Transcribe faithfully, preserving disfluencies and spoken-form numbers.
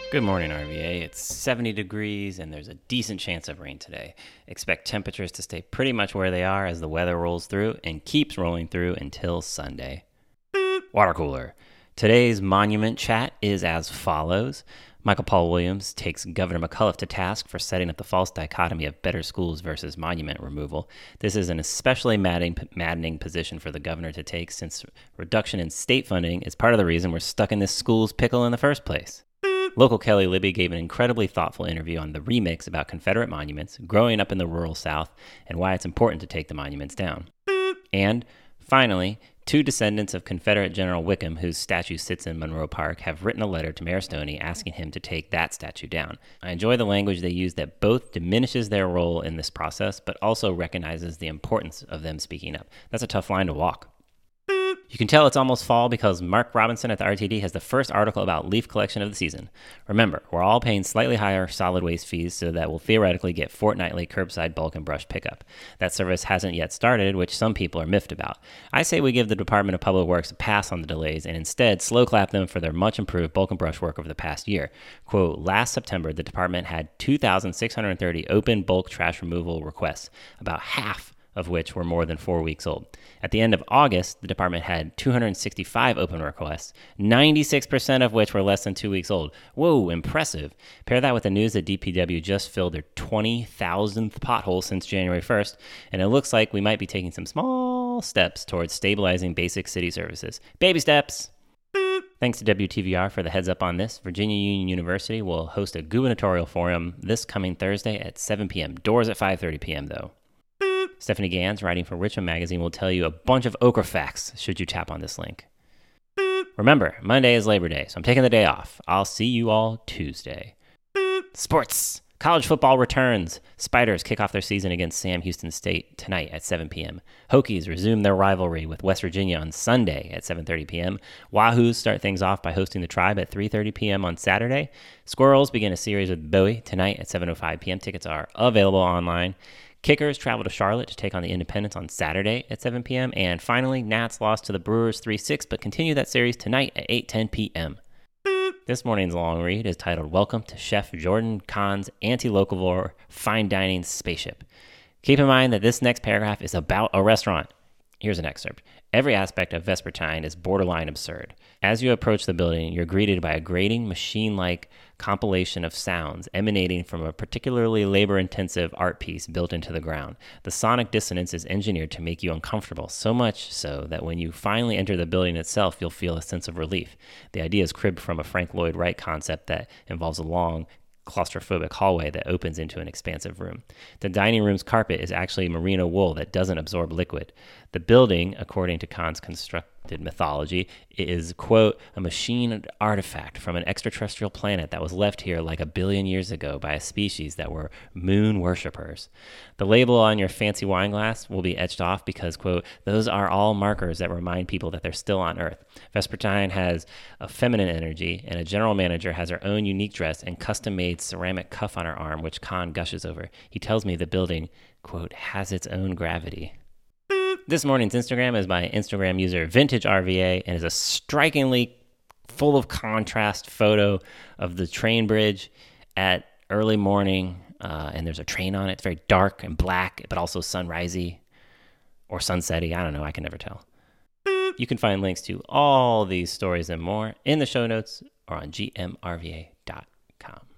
Good morning, R V A. It's seventy degrees and there's a decent chance of rain today. Expect temperatures to stay pretty much where they are as the weather rolls through and keeps rolling through until Sunday. Water cooler. Today's monument chat is as follows. Michael Paul Williams takes Governor McAuliffe to task for setting up the false dichotomy of better schools versus monument removal. This is an especially maddening, maddening position for the governor to take, since reduction in state funding is part of the reason we're stuck in this school's pickle in the first place. Local Kelly Libby gave an incredibly thoughtful interview on The Remix about Confederate monuments, growing up in the rural South, and why it's important to take the monuments down. And, finally, two descendants of Confederate General Wickham, whose statue sits in Monroe Park, have written a letter to Mayor Stoney asking him to take that statue down. I enjoy the language they use that both diminishes their role in this process, but also recognizes the importance of them speaking up. That's a tough line to walk. You can tell it's almost fall because Mark Robinson at the R T D has the first article about leaf collection of the season. Remember, we're all paying slightly higher solid waste fees so that we'll theoretically get fortnightly curbside bulk and brush pickup. That service hasn't yet started, which some people are miffed about. I say we give the Department of Public Works a pass on the delays and instead slow clap them for their much improved bulk and brush work over the past year. Quote, last September, the department had two thousand six hundred thirty open bulk trash removal requests, about half of which were more than four weeks old. At the end of August, the department had two hundred sixty-five open requests, ninety-six percent of which were less than two weeks old. Whoa, impressive. Pair that with the news that D P W just filled their twenty thousandth pothole since January first, and it looks like we might be taking some small steps towards stabilizing basic city services. Baby steps! Thanks to W T V R for the heads up on this. Virginia Union University will host a gubernatorial forum this coming Thursday at seven p.m. Doors at five thirty p.m. though. Stephanie Gans, writing for Richmond Magazine, will tell you a bunch of okra facts should you tap on this link. Remember, Monday is Labor Day, so I'm taking the day off. I'll see you all Tuesday. Sports! College football returns. Spiders kick off their season against Sam Houston State tonight at seven p.m. Hokies resume their rivalry with West Virginia on Sunday at seven thirty p.m. Wahoos start things off by hosting the Tribe at three thirty p.m. on Saturday. Squirrels begin a series with Bowie tonight at seven oh five p.m. Tickets are available online. Kickers travel to Charlotte to take on the Independents on Saturday at seven p.m. And finally, Nats lost to the Brewers three six, but continue that series tonight at eight ten p.m. This morning's long read is titled Welcome to Chef Jordan Kahn's Anti-Locavore Fine Dining Spaceship. Keep in mind that this next paragraph is about a restaurant. Here's an excerpt. Every aspect of Vespertine is borderline absurd. As you approach the building, you're greeted by a grating, machine-like compilation of sounds emanating from a particularly labor-intensive art piece built into the ground. The sonic dissonance is engineered to make you uncomfortable, so much so that when you finally enter the building itself, you'll feel a sense of relief. The idea is cribbed from a Frank Lloyd Wright concept that involves a long, claustrophobic hallway that opens into an expansive room. The dining room's carpet is actually merino wool that doesn't absorb liquid. The building, according to Kahn's constructed mythology, is, quote, a machined artifact from an extraterrestrial planet that was left here like a billion years ago by a species that were moon worshippers. The label on your fancy wine glass will be etched off because, quote, those are all markers that remind people that they're still on Earth. Vespertine has a feminine energy, and a general manager has her own unique dress and custom-made ceramic cuff on her arm, which Kahn gushes over. He tells me the building, quote, has its own gravity. This morning's Instagram is by Instagram user VintageRVA and is a strikingly full of contrast photo of the train bridge at early morning, uh, and there's a train on it. It's very dark and black, but also sunrisey or sunsetty. I don't know. I can never tell. You can find links to all these stories and more in the show notes or on G M R V A dot com.